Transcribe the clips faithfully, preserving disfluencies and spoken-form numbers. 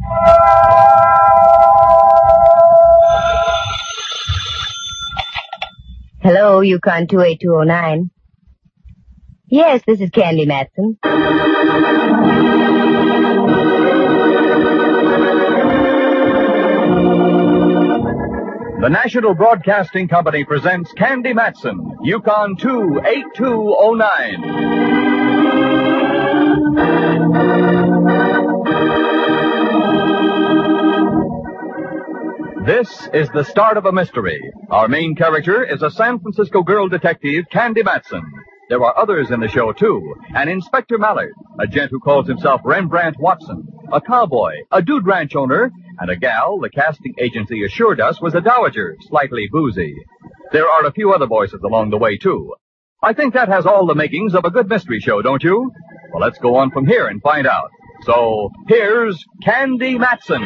Hello, Yukon two eight two oh nine. Yes, this is Candy Matson. The National Broadcasting Company presents Candy Matson, Yukon two eight two oh nine. This is the start of a mystery. Our main character is a San Francisco girl detective, Candy Matson. There are others in the show, too. An Inspector Mallard, a gent who calls himself Rembrandt Watson, a cowboy, a dude ranch owner, and a gal the casting agency assured us was a dowager, slightly boozy. There are a few other voices along the way, too. I think that has all the makings of a good mystery show, don't you? Well, let's go on from here and find out. So, here's Candy Matson.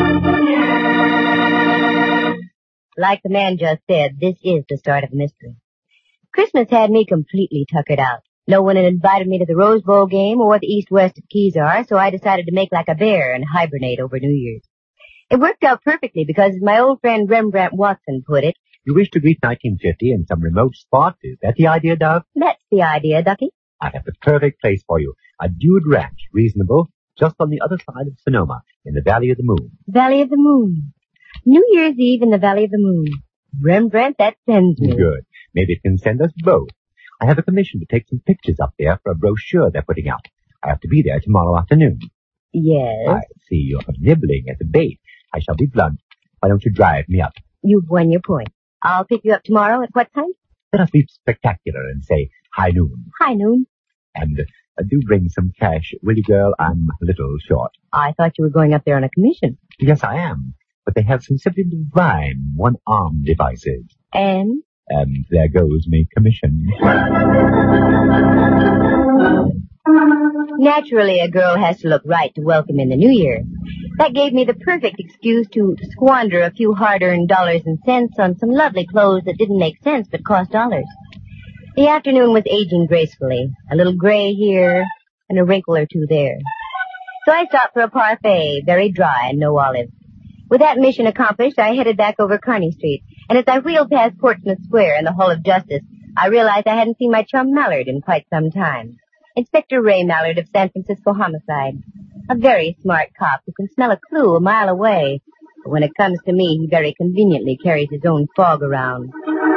Like the man just said, this is the start of a mystery. Christmas had me completely tuckered out. No one had invited me to the Rose Bowl game or what the east-west of Keys are, so I decided to make like a bear and hibernate over New Year's. It worked out perfectly because, as my old friend Rembrandt Watson put it, you wish to greet nineteen fifty in some remote spot? Is that the idea, Dove? That's the idea, Ducky. I have the perfect place for you. A dude ranch, reasonable, just on the other side of Sonoma, in the Valley of the Moon. Valley of the Moon. New Year's Eve in the Valley of the Moon. Rembrandt, that sends me. Good. Maybe it can send us both. I have a commission to take some pictures up there for a brochure they're putting out. I have to be there tomorrow afternoon. Yes? I see you're nibbling at the bait. I shall be blunt. Why don't you drive me up? You've won your point. I'll pick you up tomorrow at what time? Let us be spectacular and say high noon. High noon. And uh, do bring some cash, will you, girl? I'm a little short. I thought you were going up there on a commission. Yes, I am. But they have some simply divine one-arm devices. And? And there goes me commission. Naturally, a girl has to look right to welcome in the new year. That gave me the perfect excuse to squander a few hard-earned dollars and cents on some lovely clothes that didn't make sense but cost dollars. The afternoon was aging gracefully. A little gray here and a wrinkle or two there. So I stopped for a parfait, very dry and no olives. With that mission accomplished, I headed back over Kearny Street. And as I wheeled past Portsmouth Square and the Hall of Justice, I realized I hadn't seen my chum Mallard in quite some time. Inspector Ray Mallard of San Francisco Homicide. A very smart cop who can smell a clue a mile away. But when it comes to me, he very conveniently carries his own fog around.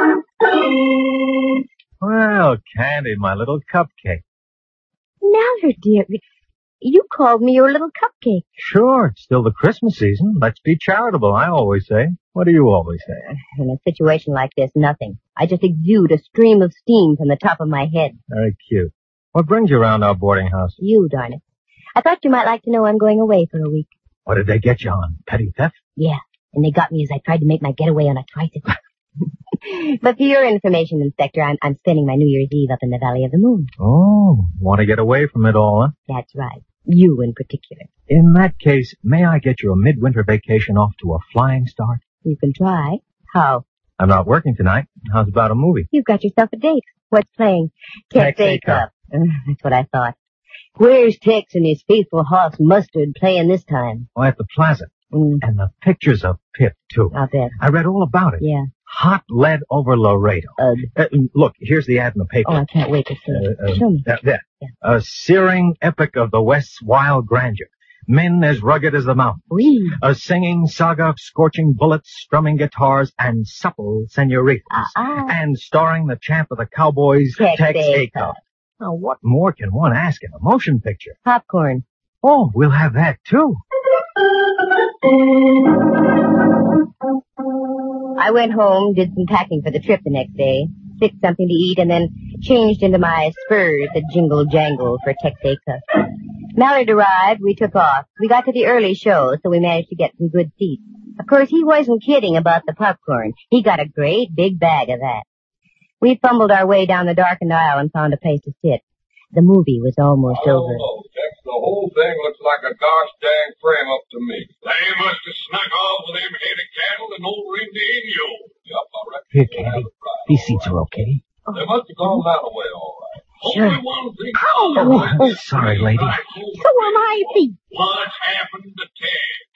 Well, Candy, my little cupcake. Mallard, dear, you called me your little cupcake. Sure, it's still the Christmas season. Let's be charitable, I always say. What do you always say? In a situation like this, nothing. I just exude a stream of steam from the top of my head. Very cute. What brings you around our boarding house? You, darn it. I thought you might like to know I'm going away for a week. What did they get you on? Petty theft? Yeah, and they got me as I tried to make my getaway on a tricycle. But for your information, Inspector, I'm, I'm spending my New Year's Eve up in the Valley of the Moon. Oh, want to get away from it all, huh? That's right. You in particular. In that case, may I get you a midwinter vacation off to a flying start? You can try. How? I'm not working tonight. How's about a movie? You've got yourself a date. What's playing? Tex A-Cup. Uh, that's what I thought. Where's Tex and his faithful horse Mustard playing this time? Oh, at the Plaza. Mm. And the pictures of Pip, too. I'll bet. I read all about it. Yeah. Hot lead over Laredo. Uh, uh, look, here's the ad in the paper. Oh, I can't wait to see it. Uh, uh, Show me. There. there. Yeah. A searing epic of the West's wild grandeur. Men as rugged as the mountains. Oui. A singing saga of scorching bullets, strumming guitars, and supple senoritas. Uh-uh. And starring the champ of the Cowboys, Tex Tex A-Cup. A-Cup. Now, what more can one ask in a motion picture? Popcorn. Oh, we'll have that, too. I went home, did some packing for the trip the next day, fixed something to eat, and then changed into my spurs that jingle jangle for Tex A-Cup. Mallard arrived, we took off. We got to the early show, so we managed to get some good seats. Of course, he wasn't kidding about the popcorn. He got a great big bag of that. We fumbled our way down the darkened aisle and found a place to sit. The movie was almost I don't over. know, Tex. The whole thing looks like a gosh dang frame up to me. They must have snuck off with them head of cattle and old Rindy in you. Yep, I reckon. Here, Candy. These seats are okay. They must have gone that way, all right. Sure. Only one thing. Ow! Oh, sorry, lady. So am I, Pete. What's happened to Tex?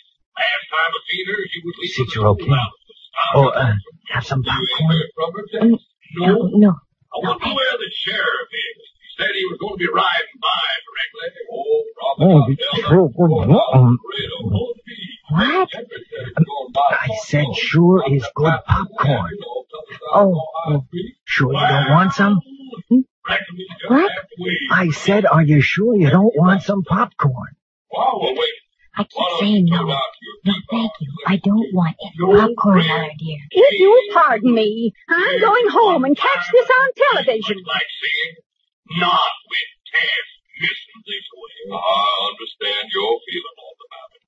seen her, she was leaving See, the you're okay. schoolhouse. Oh, uh, have some popcorn? From her Um, desk. no, no. I wonder where the sheriff is. He said he was going to be riding by directly. Oh, probably Oh, not the tell sure, them. good Oh, um, Laredo, won't be. What? I said sure is good popcorn. Oh, Sure you don't want some? What? I said, are you sure you don't want some popcorn? Well, well, wait. I keep saying no. No, thank you. I don't want any popcorn, Mother dear. If you pardon me, I'm going home and catch this on television. Like singing, not with Tess missing this way. I understand your feeling all about it.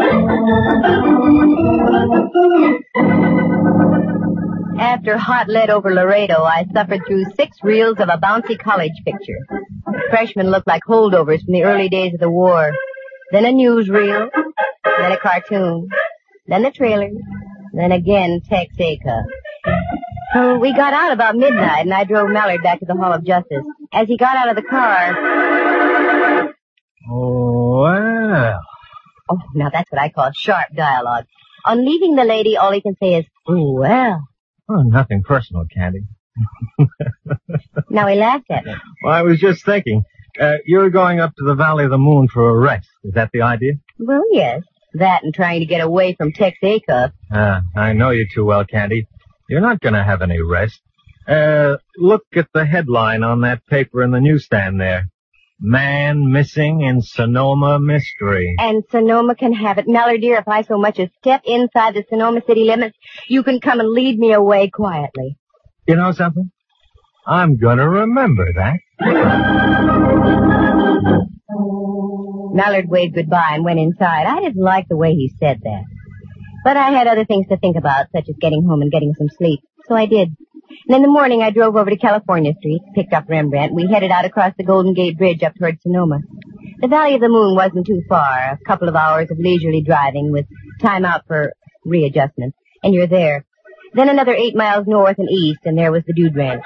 After hot lead over Laredo, I suffered through six reels of a bouncy college picture. Freshmen looked like holdovers from the early days of the war. Then a newsreel, then a cartoon, then the trailer, then again Texaco. So we got out about midnight, and I drove Mallard back to the Hall of Justice. As he got out of the car... Oh, well. Oh, now that's what I call sharp dialogue. On leaving the lady, all he can say is, oh, well. Oh, nothing personal, Candy. Now he laughed at me. Well, I was just thinking. Uh, you're going up to the Valley of the Moon for a rest. Is that the idea? Well, yes. That and trying to get away from Texaco. Ah, I know you too well, Candy. You're not going to have any rest. Uh, look at the headline on that paper in the newsstand there. Man missing in Sonoma mystery. And Sonoma can have it. Mallard, dear, if I so much as step inside the Sonoma city limits, you can come and lead me away quietly. You know something? I'm going to remember that. Mallard waved goodbye and went inside. I didn't like the way he said that. But I had other things to think about, such as getting home and getting some sleep. So I did. And in the morning, I drove over to California Street, picked up Rembrandt. We headed out across the Golden Gate Bridge up toward Sonoma. The Valley of the Moon wasn't too far, a couple of hours of leisurely driving with time out for readjustment. And you're there. Then another eight miles north and east, and there was the Dude Ranch.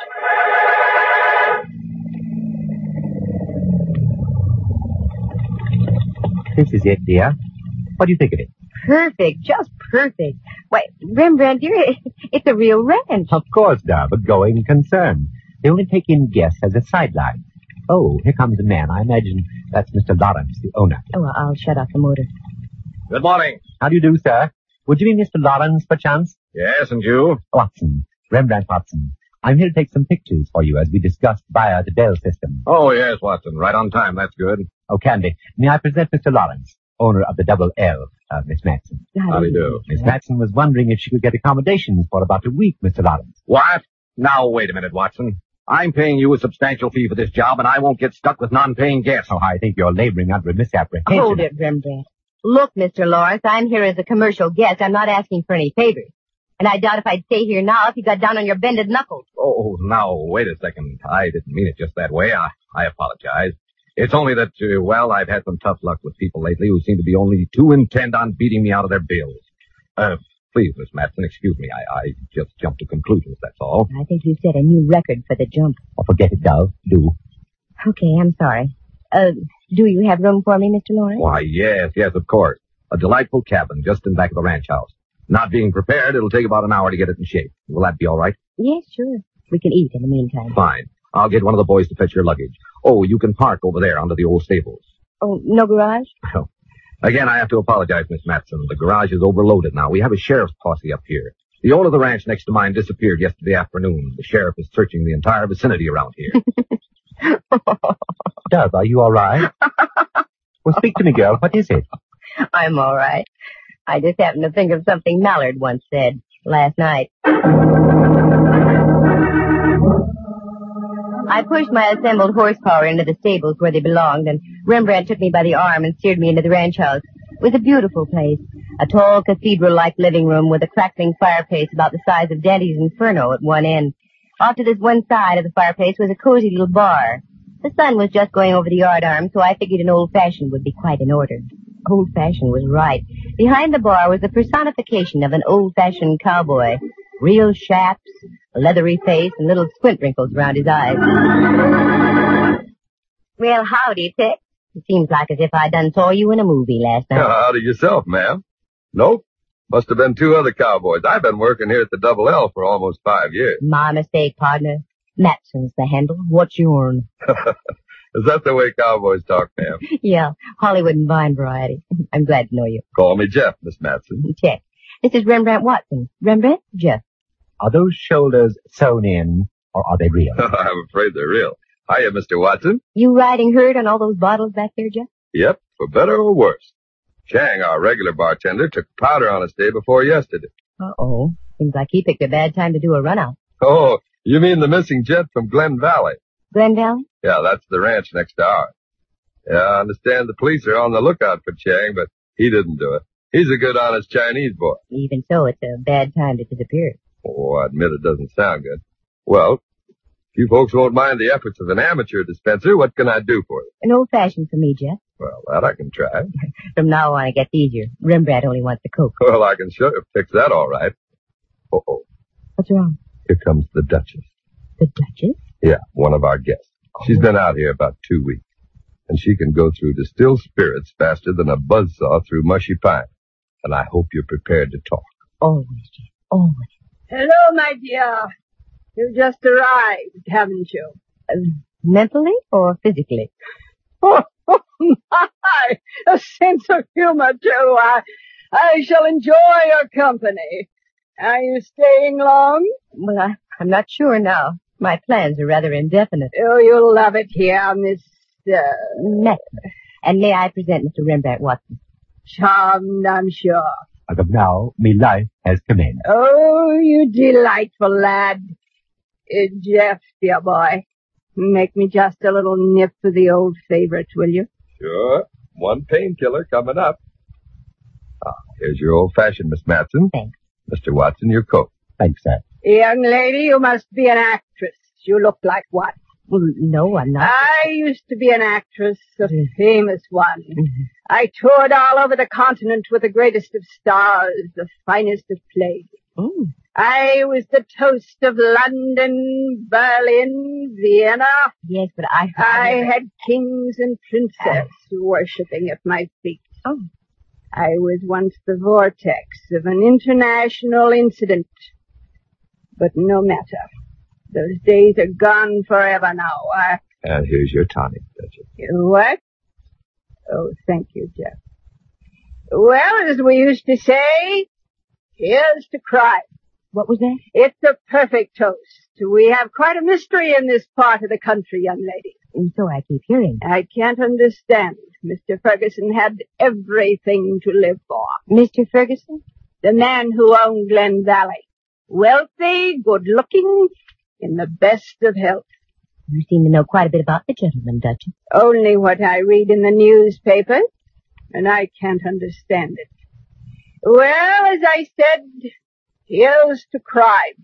This is it, dear. What do you think of it? Perfect, just perfect. Why, Rembrandt, dear, it's a real ranch. Of course, dear, but going concern. They only take in guests as a sideline. Oh, here comes a man. I imagine that's Mister Lawrence, the owner. Oh, well, I'll shut off the motor. Good morning. How do you do, sir? Would you be Mister Lawrence, perchance? Yes, and you? Watson. Rembrandt Watson. I'm here to take some pictures for you as we discussed via the Bell system. Oh, yes, Watson. Right on time. That's good. Oh, Candy, may I present Mister Lawrence, owner of the Double L, uh, Miss Matson. How do you do? Miss Matson was wondering if she could get accommodations for about a week, Mister Lawrence. What? Now, wait a minute, Watson. I'm paying you a substantial fee for this job, and I won't get stuck with non-paying guests. Oh, I think you're laboring under a misapprehension. Hold it, Rembrandt. Look, Mister Lawrence, I'm here as a commercial guest. I'm not asking for any favors. And I doubt if I'd stay here now if you got down on your bended knuckles. Oh, now, wait a second. I didn't mean it just that way. I, I apologize. It's only that, uh, well, I've had some tough luck with people lately who seem to be only too intent on beating me out of their bills. Uh, please, Miss Matson, excuse me. I, I just jumped to conclusions, that's all. I think you set a new record for the jump. Oh, forget it, Dove. Do. Okay, I'm sorry. Uh, do you have room for me, Mister Lawrence? Why, yes, yes, of course. A delightful cabin just in back of the ranch house. Not being prepared, it'll take about an hour to get it in shape. Will that be all right? Yes, sure. We can eat in the meantime. Fine. I'll get one of the boys to fetch your luggage. Oh, you can park over there under the old stables. Oh, no garage? Well, again, I have to apologize, Miss Matson. The garage is overloaded now. We have a sheriff's posse up here. The owner of the ranch next to mine disappeared yesterday afternoon. The sheriff is searching the entire vicinity around here. Dove, are you all right? Well, speak to me, girl. What is it? I'm all right. I just happened to think of something Mallard once said last night. I pushed my assembled horsepower into the stables where they belonged, and Rembrandt took me by the arm and steered me into the ranch house. It was a beautiful place, a tall cathedral-like living room with a crackling fireplace about the size of Dante's Inferno at one end. Off to this one side of the fireplace was a cozy little bar. The sun was just going over the yardarm, so I figured an old-fashioned would be quite in order. Old-fashioned was right. Behind the bar was the personification of an old-fashioned cowboy. Real chaps, a leathery face, and little squint wrinkles around his eyes. Well, howdy, Tex. It seems like as if I done saw you in a movie last night. Howdy yourself, ma'am. Nope. Must have been two other cowboys. I've been working here at the Double L for almost five years. My mistake, partner. Matson's the handle. What's yourn? Is that the way cowboys talk, ma'am? Yeah, Hollywood and Vine variety. I'm glad to know you. Call me Jeff, Miss Matson. Check. This is Rembrandt Watson. Rembrandt? Jeff. Are those shoulders sewn in, or are they real? I'm afraid they're real. Hiya, Mister Watson. You riding herd on all those bottles back there, Jeff? Yep, for better or worse. Chang, our regular bartender, took powder on us day before yesterday. Uh-oh. Seems like he picked a bad time to do a run-out. Oh, you mean the missing jet from Glen Valley? Glen Valley? Yeah, that's the ranch next to ours. Yeah, I understand the police are on the lookout for Chang, but he didn't do it. He's a good, honest Chinese boy. Even so, it's a bad time to disappear. Oh, I admit it doesn't sound good. Well, if you folks won't mind the efforts of an amateur dispenser, what can I do for you? An old-fashioned for me, Jeff. Well, that I can try. From now on, it gets easier. Rembrandt only wants the Coke. Well, I can sure fix that all right. Uh-oh. What's wrong? Here comes the Duchess. The Duchess? Yeah, one of our guests. She's been out here about two weeks. And she can go through distilled spirits faster than a buzzsaw through mushy pine. And I hope you're prepared to talk. Always, Jeff. Always. Hello, my dear. You just arrived, haven't you? Uh, mentally or physically? Oh, oh, my! A sense of humor, too. I, I shall enjoy your company. Are you staying long? Well, I, I'm not sure now. My plans are rather indefinite. Oh, you'll love it here, Miss... Uh, Matson. And may I present Mister Rembrandt Watson? Charmed, I'm sure. As of now, me life has commenced. Oh, you delightful lad. Uh, Jeff, dear boy, make me just a little nip of the old favorite, will you? Sure. One painkiller coming up. Ah, here's your old-fashioned, Miss Matson. Thanks. Mister Watson, your coat. Thanks, sir. Young lady, you must be an actress. You look like one. Well, no, I'm not. I used to be an actress, a famous one. Mm-hmm. I toured all over the continent with the greatest of stars, the finest of plays. Mm. I was the toast of London, Berlin, Vienna. Yes, but I... I had kings and princesses worshipping at my feet. Oh. I was once the vortex of an international incident. But no matter. Those days are gone forever now. I... And here's your tonic, Duchess. What? Oh, thank you, Jeff. Well, as we used to say, here's to crime. What was that? It's a perfect toast. We have quite a mystery in this part of the country, young lady. And so I keep hearing. I can't understand. Mister Ferguson had everything to live for. Mister Ferguson? The man who owned Glen Valley. Wealthy, good-looking, in the best of health. You seem to know quite a bit about the gentleman, Duchess. Only what I read in the newspapers, and I can't understand it. Well, as I said, here's to crime.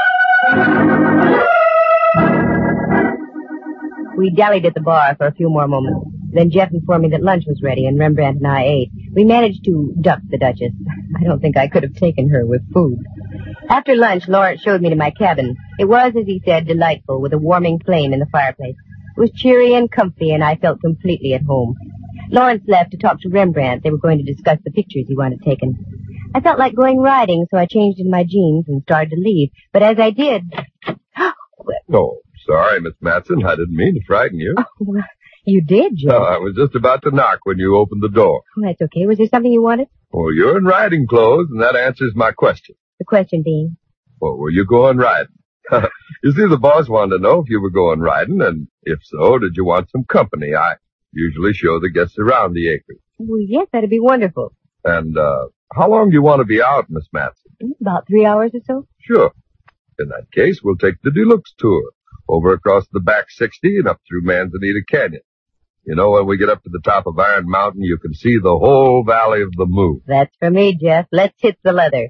We dallied at the bar for a few more moments. Then Jeff informed me that lunch was ready, and Rembrandt and I ate. We managed to duck the Duchess. I don't think I could have taken her with food. After lunch, Lawrence showed me to my cabin. It was, as he said, delightful, with a warming flame in the fireplace. It was cheery and comfy, and I felt completely at home. Lawrence left to talk to Rembrandt. They were going to discuss the pictures he wanted taken. I felt like going riding, so I changed into my jeans and started to leave. But as I did... Oh, sorry, Miss Matson. I didn't mean to frighten you. Oh, well, you did, Jeff. No, I was just about to knock when you opened the door. Oh, that's okay. Was there something you wanted? Well, you're in riding clothes, and that answers my question. The question being? Well, were you going riding? You see, the boss wanted to know if you were going riding, and if so, did you want some company? I usually show the guests around the acres. Well, yes, that'd be wonderful. And, uh, how long do you want to be out, Miss Matson? About three hours or so. Sure. In that case, we'll take the deluxe tour, over across the back sixty and up through Manzanita Canyon. You know, when we get up to the top of Iron Mountain, you can see the whole Valley of the Moon. That's for me, Jeff. Let's hit the leather.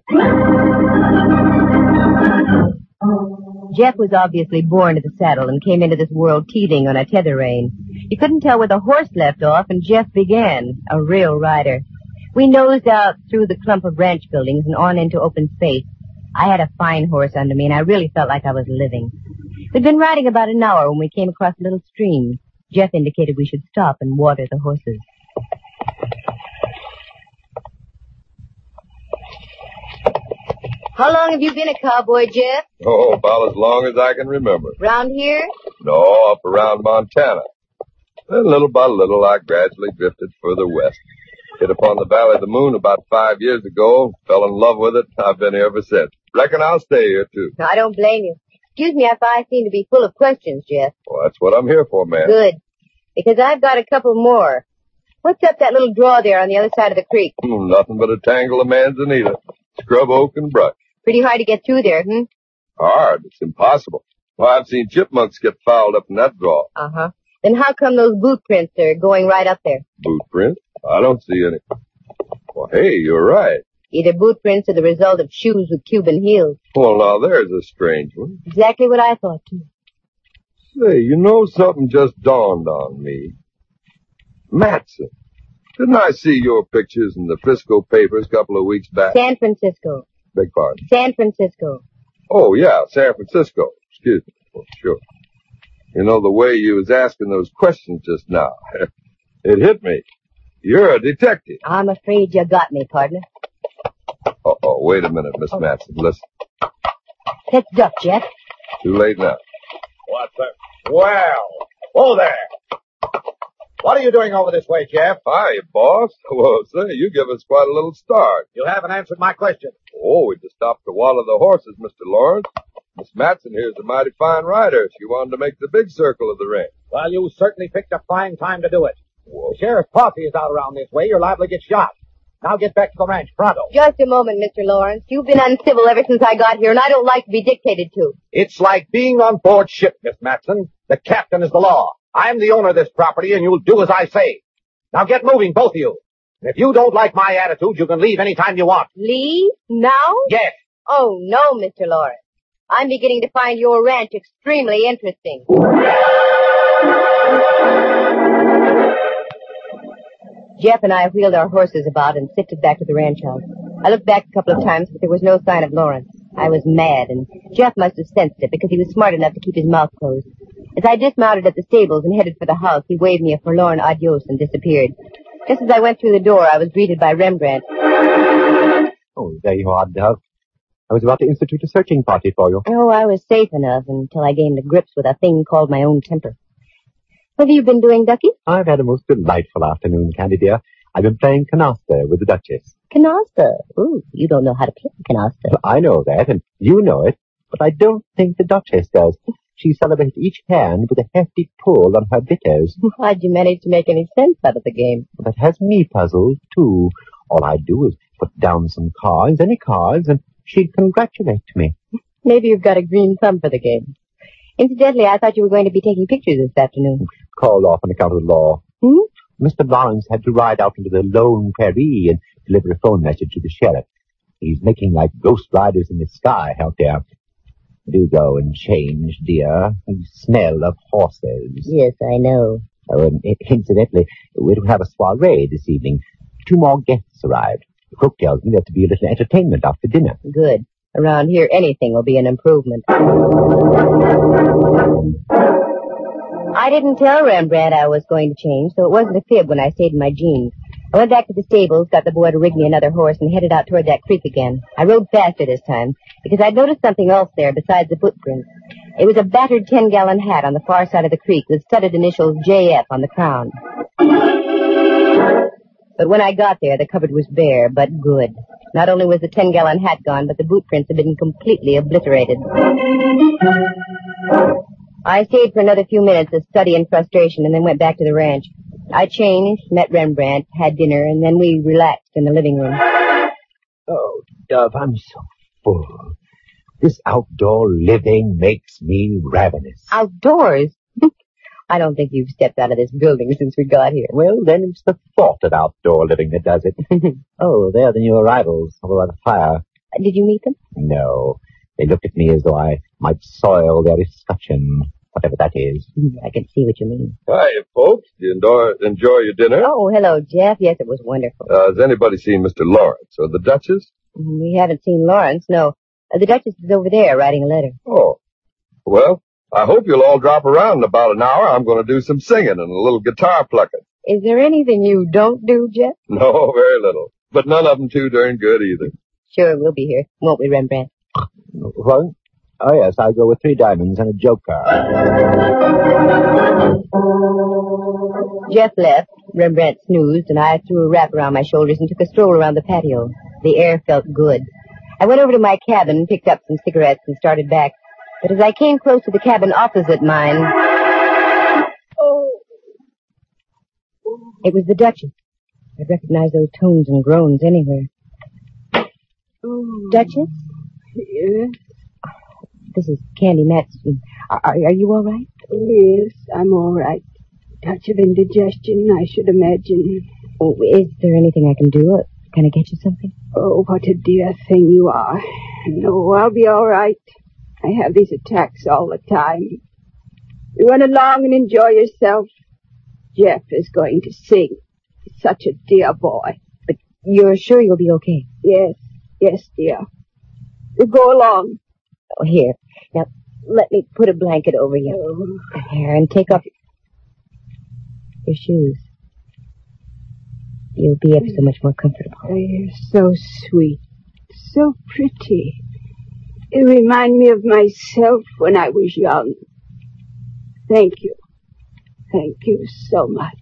Jeff was obviously born to the saddle and came into this world teething on a tether rein. You couldn't tell where the horse left off, and Jeff began, a real rider. We nosed out through the clump of ranch buildings and on into open space. I had a fine horse under me, and I really felt like I was living. We'd been riding about an hour when we came across a little stream. Jeff indicated we should stop and water the horses. How long have you been a cowboy, Jeff? Oh, about as long as I can remember. Round here? No, up around Montana. Then little by little, I gradually drifted further west. Hit upon the Valley of the Moon about five years ago. Fell in love with it. I've been here ever since. Reckon I'll stay here, too. No, I don't blame you. Excuse me if I seem to be full of questions, Jeff. Well, that's what I'm here for, man. Good. Because I've got a couple more. What's up that little draw there on the other side of the creek? Hmm, nothing but a tangle of manzanita, scrub oak, and brush. Pretty hard to get through there, hmm? Hard. It's impossible. Why, I've seen chipmunks get fouled up in that draw. Uh-huh. Then how come those boot prints are going right up there? Boot print? I don't see any. Well, hey, you're right. Either boot prints are the result of shoes with Cuban heels. Well, now there's a strange one. Exactly what I thought, too. Say, you know, something just dawned on me. Matson. Didn't I see your pictures in the Frisco papers a couple of weeks back? San Francisco. Beg pardon? San Francisco. Oh, yeah, San Francisco. Excuse me. Oh, sure. You know, the way you was asking those questions just now, it hit me. You're a detective. I'm afraid you got me, partner. Uh-oh, wait a minute, Miss Oh. Matson. Listen. Let's duck, Jeff. Too late now. What's that? Well, whoa there. What are you doing over this way, Jeff? Hi, boss. Well, say, you give us quite a little start. You haven't answered my question. Oh, we just stopped to water the horses, Mister Lawrence. Miss Matson here's a mighty fine rider. She wanted to make the big circle of the ring. Well, you certainly picked a fine time to do it. Whoa. The sheriff's posse is out around this way. You're liable to get shot. Now get back to the ranch, pronto. Just a moment, Mister Lawrence. You've been uncivil ever since I got here, and I don't like to be dictated to. It's like being on board ship, Miss Matson. The captain is the law. I'm the owner of this property, and you'll do as I say. Now get moving, both of you. And if you don't like my attitude, you can leave any time you want. Leave? Now? Yes. Oh, no, Mister Lawrence. I'm beginning to find your ranch extremely interesting. Jeff and I wheeled our horses about and sifted back to the ranch house. I looked back a couple of times, but there was no sign of Lawrence. I was mad, and Jeff must have sensed it because he was smart enough to keep his mouth closed. As I dismounted at the stables and headed for the house, he waved me a forlorn adios and disappeared. Just as I went through the door, I was greeted by Rembrandt. Oh, there you are, Dove. I was about to institute a searching party for you. Oh, I was safe enough until I gained the grips with a thing called my own temper. What have you been doing, Ducky? I've had a most delightful afternoon, Candy dear. I've been playing canasta with the Duchess. Canasta. Ooh, you don't know how to play canasta. I know that, and you know it, but I don't think the Duchess does. She celebrates each hand with a hefty pull on her bitters. How'd you manage to make any sense out of the game? That has me puzzled, too. All I do is put down some cards, any cards, and she'd congratulate me. Maybe you've got a green thumb for the game. Incidentally, I thought you were going to be taking pictures this afternoon. Called off on account of the law. Hmm? Mister Lawrence had to ride out into the lone prairie and deliver a phone message to the sheriff. He's making like ghost riders in the sky out there. Do go and change, dear. You smell of horses. Yes, I know. Oh, and incidentally, we'll have a soiree this evening. Two more guests arrived. The cook tells me there's to be a little entertainment after dinner. Good. Around here, anything will be an improvement. I didn't tell Rembrandt I was going to change, so it wasn't a fib when I stayed in my jeans. I went back to the stables, got the boy to rig me another horse, and headed out toward that creek again. I rode faster this time, because I'd noticed something else there besides the footprints. It was a battered ten-gallon hat on the far side of the creek with studded initials J F on the crown. But when I got there, the cupboard was bare, but good. Not only was the ten-gallon hat gone, but the boot prints had been completely obliterated. I stayed for another few minutes of study and frustration and then went back to the ranch. I changed, met Rembrandt, had dinner, and then we relaxed in the living room. Oh, Dove, I'm so full. This outdoor living makes me ravenous. Outdoors? I don't think you've stepped out of this building since we got here. Well, then it's the thought of outdoor living that does it. Oh, there are the new arrivals over by the fire. Did you meet them? No. They looked at me as though I might soil their escutcheon, whatever that is. I can see what you mean. Hi, folks. Do you enjoy, enjoy your dinner? Oh, hello, Jeff. Yes, it was wonderful. Uh, has anybody seen Mister Lawrence or the Duchess? We haven't seen Lawrence, no. Uh, the Duchess is over there writing a letter. Oh. Well, I hope you'll all drop around in about an hour. I'm going to do some singing and a little guitar plucking. Is there anything you don't do, Jeff? No, very little. But none of them too darn good either. Sure, we'll be here. Won't we, Rembrandt? What? Oh, yes, I'll go with three diamonds and a joker. Jeff left. Rembrandt snoozed, and I threw a wrap around my shoulders and took a stroll around the patio. The air felt good. I went over to my cabin, picked up some cigarettes, and started back. But as I came close to the cabin opposite mine... Oh! It was the Duchess. I'd recognize those tones and groans anywhere. Oh. Duchess? Yes? This is Candy Matson. Are, are, are you all right? Yes, I'm all right. Touch of indigestion, I should imagine. Oh, is there anything I can do? Uh, Can I get you something? Oh, what a dear thing you are. No, I'll be all right. I have these attacks all the time. You run along and enjoy yourself. Jeff is going to sing. He's such a dear boy. But you're sure you'll be okay? Yes, yes, dear. You go along. Oh, here. Now, let me put a blanket over you. Oh. Here, and take off your shoes. You'll be ever so much more comfortable. Oh, you're so sweet. So pretty. You remind me of myself when I was young. Thank you. Thank you so much.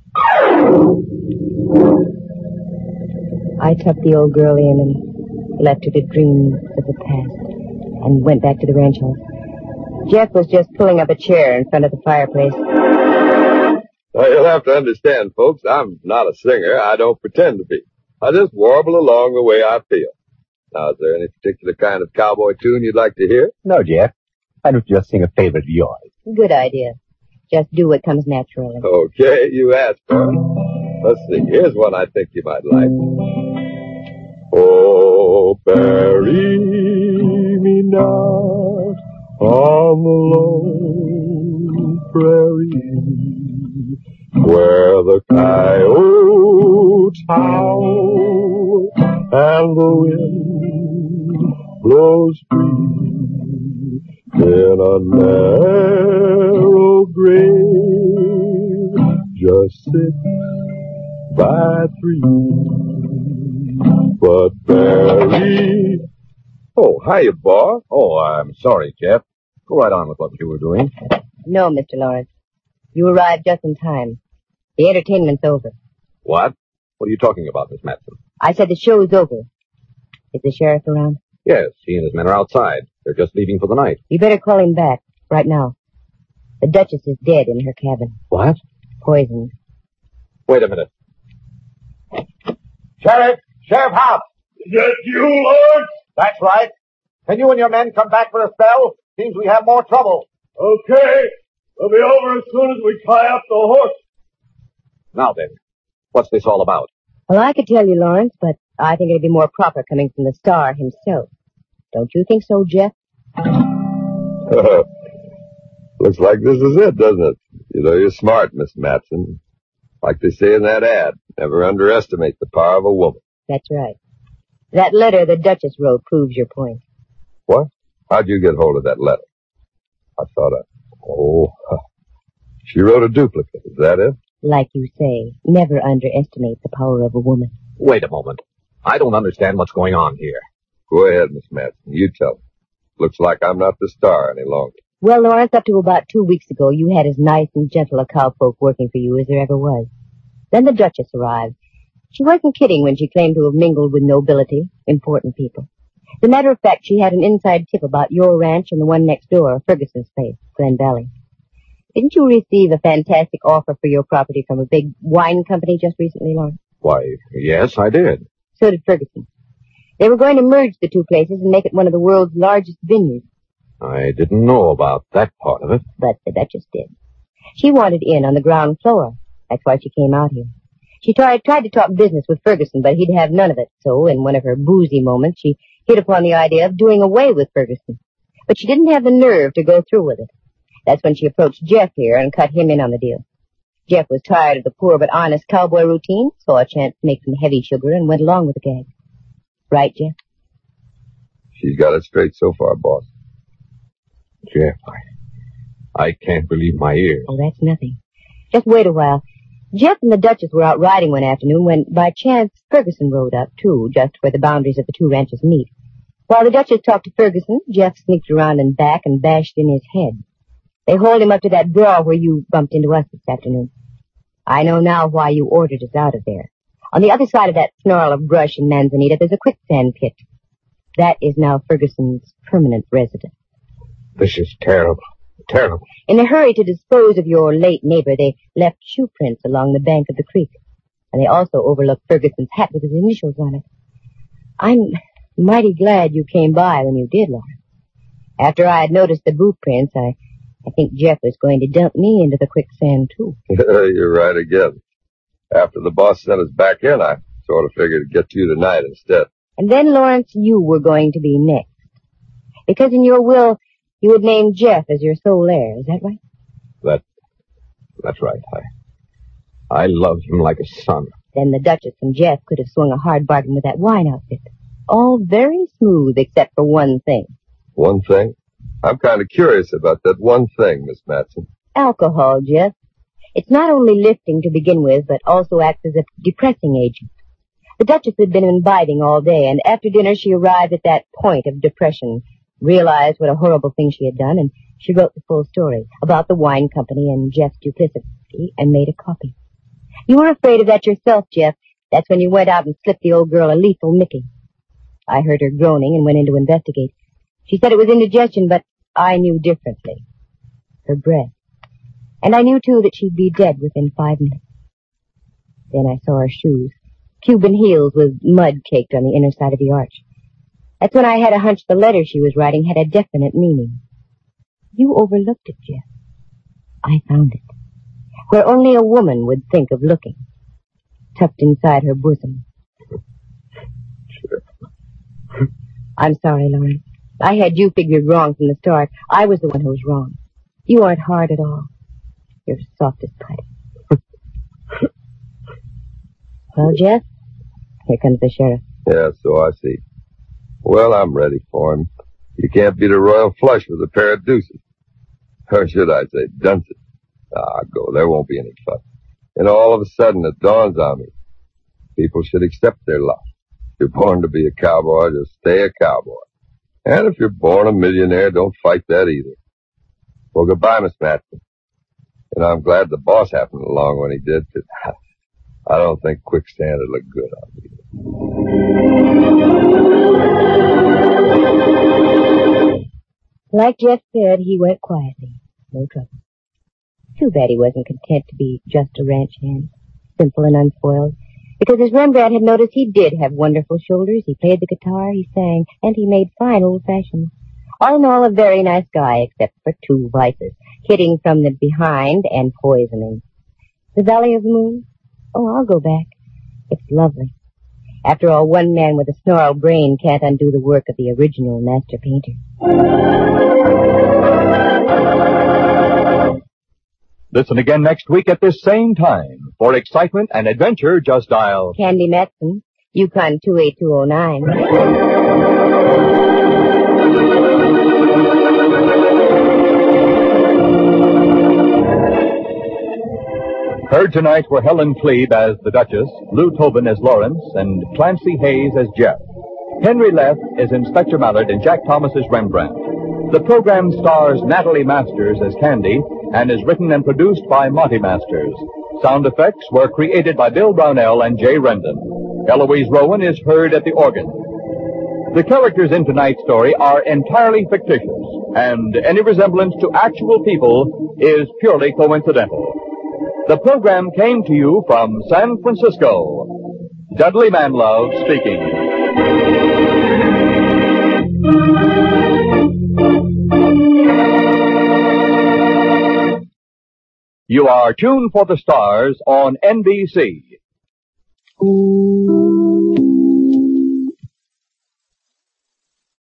I tucked the old girl in and left her to dream of the past and went back to the ranch house. Jeff was just pulling up a chair in front of the fireplace. Well, you'll have to understand, folks, I'm not a singer. I don't pretend to be. I just warble along the way I feel. Now, is there any particular kind of cowboy tune you'd like to hear? No, Jeff. Why don't you just sing a favorite of yours? Good idea. Just do what comes naturally. Okay, you asked for it. Let's see. Here's one I think you might like. Oh, bury me not on the lone prairie, where the coyotes howl and the wind blows free in a narrow grave just six by three. But bury... Oh, hiya, boss. Oh, I'm sorry, Jeff. Go right on with what you were doing. No, Mister Lawrence. You arrived just in time. The entertainment's over. What? What are you talking about, Miss Matson? I said the show's over. Is the sheriff around? Yes, he and his men are outside. They're just leaving for the night. You better call him back, right now. The Duchess is dead in her cabin. What? Poisoned. Wait a minute. Sheriff! Sheriff Hobbs! Is that you, Lord? That's right. Can you and your men come back for a spell? Seems we have more trouble. Okay. We'll be over as soon as we tie up the horse. Now then, what's this all about? Well, I could tell you, Lawrence, but I think it'd be more proper coming from the star himself. Don't you think so, Jeff? Looks like this is it, doesn't it? You know, you're smart, Miss Matson. Like they say in that ad, never underestimate the power of a woman. That's right. That letter the Duchess wrote proves your point. What? How'd you get hold of that letter? I thought I... Oh, she wrote a duplicate. Is that it? Like you say, never underestimate the power of a woman. Wait a moment. I don't understand what's going on here. Go ahead, Miss Matson. You tell me. Looks like I'm not the star any longer. Well, Lawrence, up to about two weeks ago, you had as nice and gentle a cowpoke working for you as there ever was. Then the Duchess arrived. She wasn't kidding when she claimed to have mingled with nobility, important people. As a matter of fact, she had an inside tip about your ranch and the one next door, Ferguson's place, Glen Valley. Didn't you receive a fantastic offer for your property from a big wine company just recently, Lawrence? Why, yes, I did. So did Ferguson. They were going to merge the two places and make it one of the world's largest vineyards. I didn't know about that part of it. But the Duchess did. She wanted in on the ground floor. That's why she came out here. She tried, tried to talk business with Ferguson, but he'd have none of it. So, in one of her boozy moments, she hit upon the idea of doing away with Ferguson. But she didn't have the nerve to go through with it. That's when she approached Jeff here and cut him in on the deal. Jeff was tired of the poor but honest cowboy routine, saw a chance to make some heavy sugar, and went along with the gag. Right, Jeff? She's got it straight so far, boss. Jeff, I, I can't believe my ears. Oh, that's nothing. Just wait a while. Jeff and the Duchess were out riding one afternoon when, by chance, Ferguson rode up, too, just where the boundaries of the two ranches meet. While the Duchess talked to Ferguson, Jeff sneaked around and back and bashed in his head. They hauled him up to that draw where you bumped into us this afternoon. I know now why you ordered us out of there. On the other side of that snarl of brush in Manzanita, there's a quicksand pit. That is now Ferguson's permanent residence. This is terrible. Terrible. In a hurry to dispose of your late neighbor, they left shoe prints along the bank of the creek. And they also overlooked Ferguson's hat with his initials on it. I'm mighty glad you came by when you did, Laura. After I had noticed the boot prints, I, I think Jeff was going to dump me into the quicksand, too. You're right again. After the boss sent us back in, I sort of figured to get you tonight instead. And then, Lawrence, you were going to be next. Because in your will, you had named Jeff as your sole heir. Is that right? That, that's right. I, I loved him like a son. Then the Duchess and Jeff could have swung a hard bargain with that wine outfit. All very smooth except for one thing. One thing? I'm kind of curious about that one thing, Miss Matson. Alcohol, Jeff. It's not only lifting to begin with, but also acts as a depressing agent. The Duchess had been imbibing all day, and after dinner she arrived at that point of depression, realized what a horrible thing she had done, and she wrote the full story about the wine company and Jeff's duplicity, and made a copy. You were afraid of that yourself, Jeff. That's when you went out and slipped the old girl a lethal Mickey. I heard her groaning and went in to investigate. She said it was indigestion, but I knew differently. Her breath. And I knew, too, that she'd be dead within five minutes. Then I saw her shoes, Cuban heels with mud caked on the inner side of the arch. That's when I had a hunch the letter she was writing had a definite meaning. You overlooked it, Jeff. I found it. Where only a woman would think of looking. Tucked inside her bosom. I'm sorry, Lawrence. I had you figured wrong from the start. I was the one who was wrong. You aren't hard at all. You're soft as putty. Well, Jeff, here comes the sheriff. Yeah, so I see. Well, I'm ready for him. You can't beat a royal flush with a pair of deuces. Or should I say dunces? Ah, go. There won't be any fuss. And all of a sudden it dawns on me. People should accept their lot. If you're born to be a cowboy, just stay a cowboy. And if you're born a millionaire, don't fight that either. Well, goodbye, Miss Matson. And I'm glad the boss happened along when he did, because I don't think quicksand would look good on me. Like Jeff said, he went quietly. No trouble. Too bad he wasn't content to be just a ranch hand, simple and unspoiled. Because as Rembrandt had noticed, he did have wonderful shoulders. He played the guitar, he sang, and he made fine old fashions. All in all, a very nice guy, except for two vices, hitting from the behind and poisoning. The Valley of the Moon? Oh, I'll go back. It's lovely. After all, one man with a snarled brain can't undo the work of the original master painter. Listen again next week at this same time. For excitement and adventure, just dial Candy Matson, Yukon two eight two oh nine. Heard tonight were Helen Klebe as the Duchess, Lou Tobin as Lawrence, and Clancy Hayes as Jeff. Henry Leff is Inspector Mallard and Jack Thomas as Rembrandt. The program stars Natalie Masters as Candy and is written and produced by Monty Masters. Sound effects were created by Bill Brownell and Jay Rendon. Eloise Rowan is heard at the organ. The characters in tonight's story are entirely fictitious, and any resemblance to actual people is purely coincidental. The program came to you from San Francisco. Dudley Manlove speaking. You are tuned for the stars on N B C.